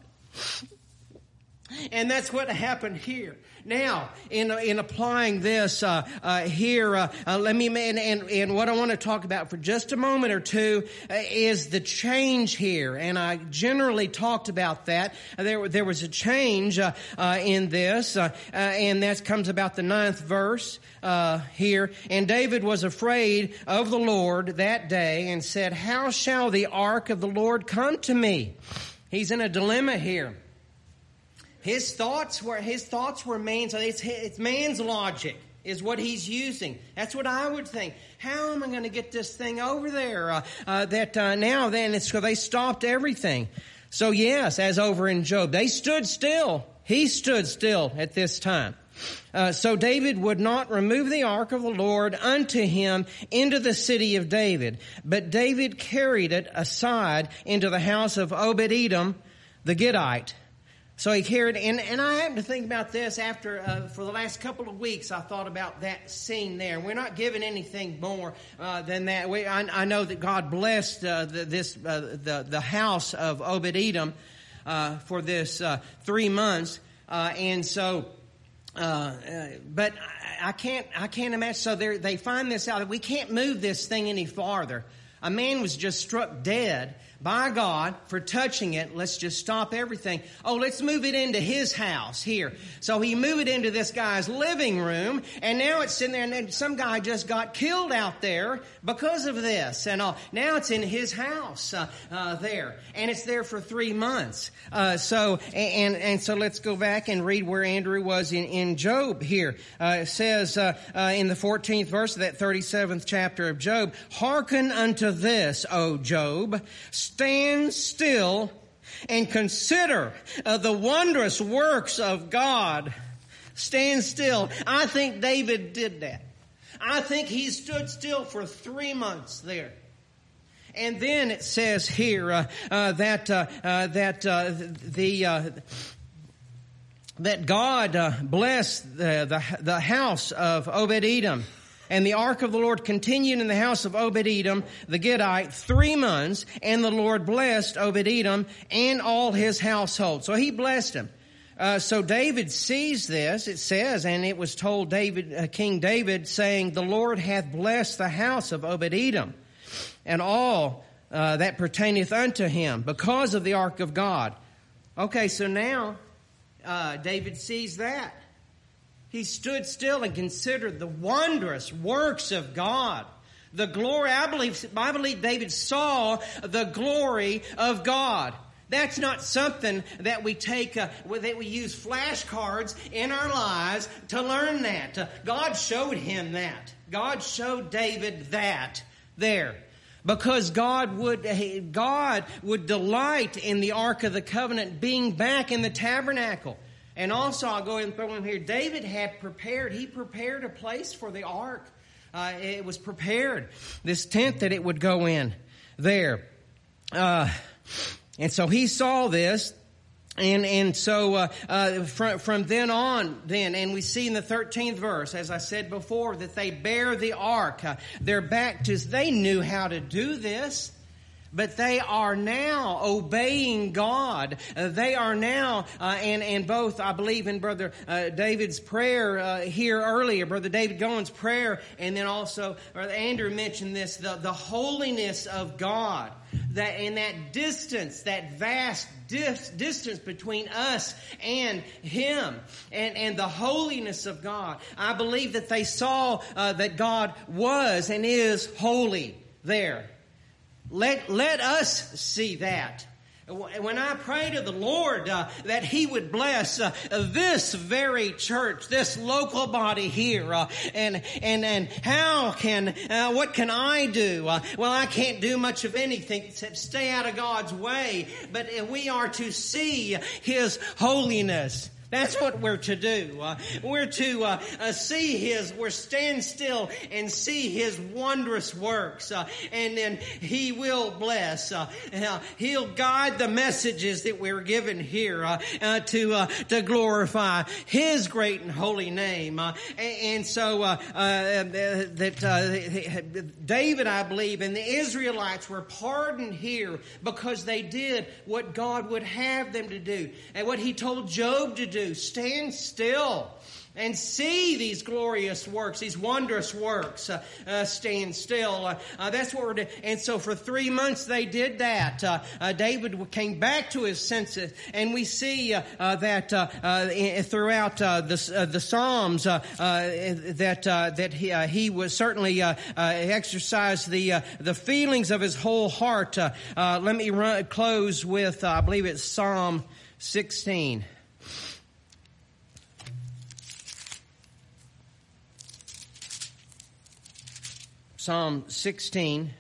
And that's what happened here. Now, in in applying this uh, uh, here, uh, uh, let me and, and and what I want to talk about for just a moment or two uh, is the change here. And I generally talked about that. There there was a change uh, uh, in this, uh, uh, and that comes about the ninth verse uh, here. And David was afraid of the Lord that day and said, "How shall the ark of the Lord come to me?" He's in a dilemma here. His thoughts were his thoughts were man's. It's, it's man's logic is what he's using. That's what I would think. How am I going to get this thing over there? Uh, uh, that uh, now then it's so they stopped everything. So yes, as over in Job, they stood still. He stood still at this time. Uh, so David would not remove the ark of the Lord unto him into the city of David, but David carried it aside into the house of Obed-Edom the Gittite. So he carried, and, and I happened to think about this after, uh, for the last couple of weeks, I thought about that scene there. We're not given anything more uh, than that. We, I, I know that God blessed uh, the, this uh, the the house of Obed-Edom uh, for this uh, three months, uh, and so. Uh, uh, but I, I can't I can't imagine. So they find this out that we can't move this thing any farther. A man was just struck dead by God for touching it. Let's just stop everything. Oh, let's move it into his house here. So he moved it into this guy's living room, and now it's sitting there, and then some guy just got killed out there because of this. And all. Now it's in his house uh, uh, there, and it's there for three months. Uh, so, and, and so let's go back and read where Andrew was in, in Job here. Uh, it says uh, uh, in the fourteenth verse of that thirty-seventh chapter of Job, "Hearken unto this, O Job, stand still and consider uh, the wondrous works of God." Stand still. I think David did that. I think he stood still for three months there. And then it says here uh, uh, that uh, uh, that uh, the uh, that God uh, blessed the, the the house of Obed-Edom. And the ark of the Lord continued in the house of Obed-Edom, the Gittite, three months, and the Lord blessed Obed-Edom and all his household. So he blessed him. Uh, so David sees this, it says, and it was told David, uh, King David, saying, "The Lord hath blessed the house of Obed-Edom, and all uh, that pertaineth unto him, because of the ark of God." Okay, so now uh, David sees that. He stood still and considered the wondrous works of God. The glory, I believe, I believe David saw the glory of God. That's not something that we take, uh, that we use flashcards in our lives to learn that. Uh, God showed him that. God showed David that there. Because God would, God would delight in the Ark of the Covenant being back in the tabernacle. And also, I'll go ahead and throw in here, David had prepared, he prepared a place for the ark. Uh, it was prepared, this tent that it would go in there. Uh, and so he saw this. And and so uh, uh, from, from then on, then, and we see in the thirteenth verse, as I said before, that they bear the ark. Uh, they're back to, they knew how to do this. But they are now obeying God. Uh, they are now, uh, and, and both, I believe in Brother uh, David's prayer uh, here earlier, Brother David Goins' prayer, and then also, Brother Andrew mentioned this, the, the holiness of God. That, and that distance, that vast dis- distance between us and Him, and, and the holiness of God. I believe that they saw uh, that God was and is holy there. Let let us see that. When I pray to the Lord uh, that He would bless uh, this very church, this local body here, uh, and and and how can uh, what can I do? Uh, well, I can't do much of anything except stay out of God's way. But uh, we are to see His holiness. That's what we're to do. Uh, we're to uh, uh, see His, we're stand still and see His wondrous works. Uh, and then He will bless. Uh, uh, He'll guide the messages that we're given here uh, uh, to uh, to glorify His great and holy name. Uh, and, and so uh, uh, that uh, David, I believe, and the Israelites were pardoned here because they did what God would have them to do and what He told Job to do. Stand still and see these glorious works, these wondrous works. Uh, uh, stand still. Uh, uh, that's what we're doing. And so for three months they did that. Uh, uh, David came back to his senses, and we see uh, uh, that uh, uh, throughout uh, the uh, the Psalms uh, uh, that uh, that he, uh, he was certainly uh, uh, exercised the uh, the feelings of his whole heart. Uh, uh, let me run, close with uh, I believe it's Psalm sixteen. Psalm sixteen.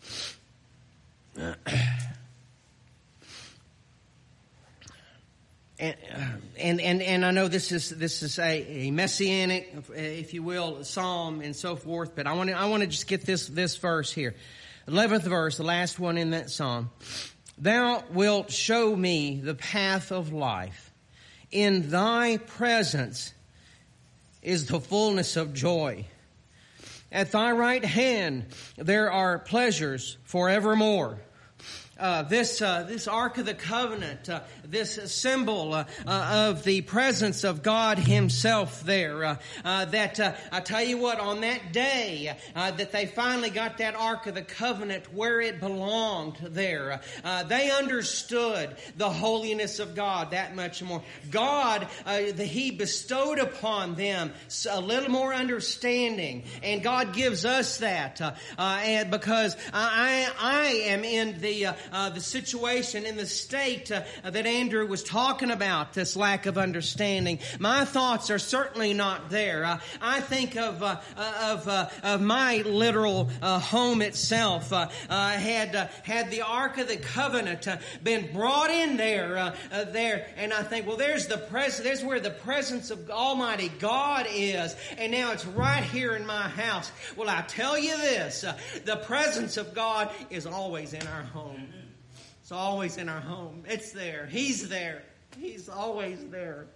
And, and and and I know this is this is a, a messianic, if you will, psalm and so forth. But I want to I want to just get this this verse here, eleventh verse, the last one in that psalm. Thou wilt show me the path of life. In Thy presence is the fullness of joy. At Thy right hand there are pleasures forevermore. Uh, this uh, this Ark of the Covenant, uh, this symbol uh, uh, of the presence of God Himself there. Uh, uh, that uh, I tell you what, on that day uh, that they finally got that Ark of the Covenant where it belonged there, uh, they understood the holiness of God that much more. God, uh, the, He bestowed upon them a little more understanding, and God gives us that, uh, uh, and because I I am in the uh, Uh, the situation in the state uh, that Andrew was talking about, this lack of understanding. My thoughts are certainly not there. Uh, I think of uh, uh, of uh, of my literal uh, home itself. Uh, uh, had uh, had the Ark of the Covenant uh, been brought in there, uh, uh, there, and I think, well, there's the pres- there's where the presence of Almighty God is, and now it's right here in my house. Well, I tell you this: uh, the presence of God is always in our home. It's always in our home. It's there. He's there. He's always there.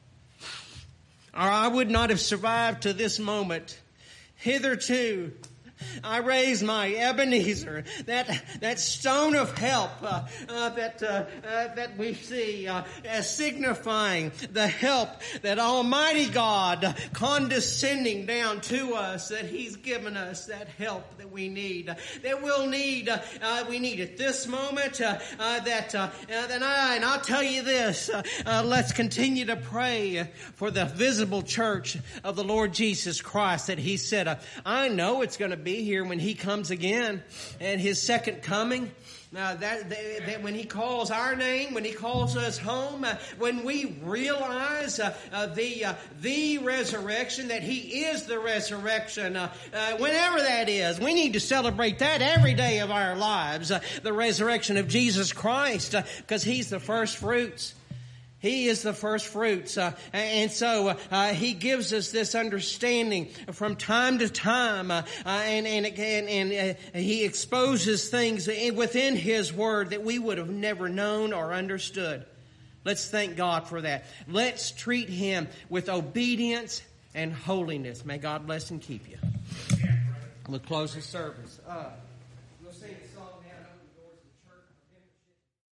Or I would not have survived to this moment. Hitherto, I raise my Ebenezer, that that stone of help uh, uh, that uh, uh, that we see uh, as signifying the help that Almighty God condescending down to us, that He's given us that help that we need, uh, that we'll need. Uh, uh, we need at this moment. Uh, uh, that uh, uh, then I and I'll tell you this. Uh, uh, let's continue to pray for the visible church of the Lord Jesus Christ. That He said, uh, I know it's going to be here when He comes again, and His second coming. Now that, that, that when He calls our name, when He calls us home, uh, when we realize uh, uh, the uh, the resurrection, that He is the resurrection, uh, uh, whenever that is, we need to celebrate that every day of our lives. Uh, the resurrection of Jesus Christ, because uh, He's the first fruits. He is the first fruits. Uh, and so uh, He gives us this understanding from time to time. Uh, uh, and and, and, and uh, He exposes things within His Word that we would have never known or understood. Let's thank God for that. Let's treat Him with obedience and holiness. May God bless and keep you. We'll close the service. Uh,